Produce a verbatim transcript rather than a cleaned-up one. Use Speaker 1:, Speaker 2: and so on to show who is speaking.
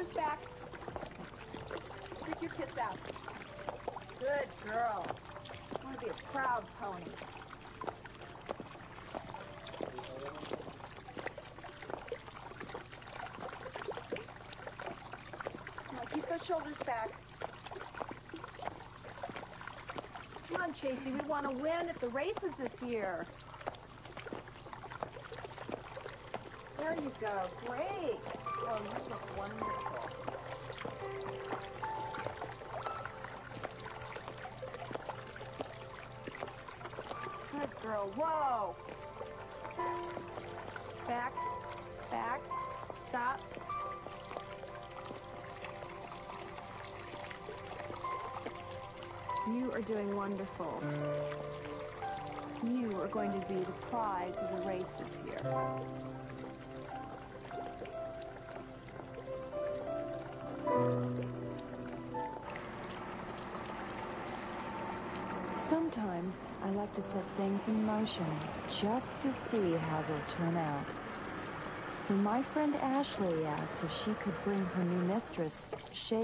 Speaker 1: shoulders back. Stick your tits out. Good girl. I want to be a proud pony. Now keep those shoulders back. Come on, Chasey, we want to win at the races this year. There you go. Great. Oh, you look wonderful. Good girl. Whoa. Back. Back. Stop. You are doing wonderful. You are going to be the prize of the race this year. Sometimes I like to set things in motion just to see how they'll turn out. When my friend Ashley asked if she could bring her new mistress, Shay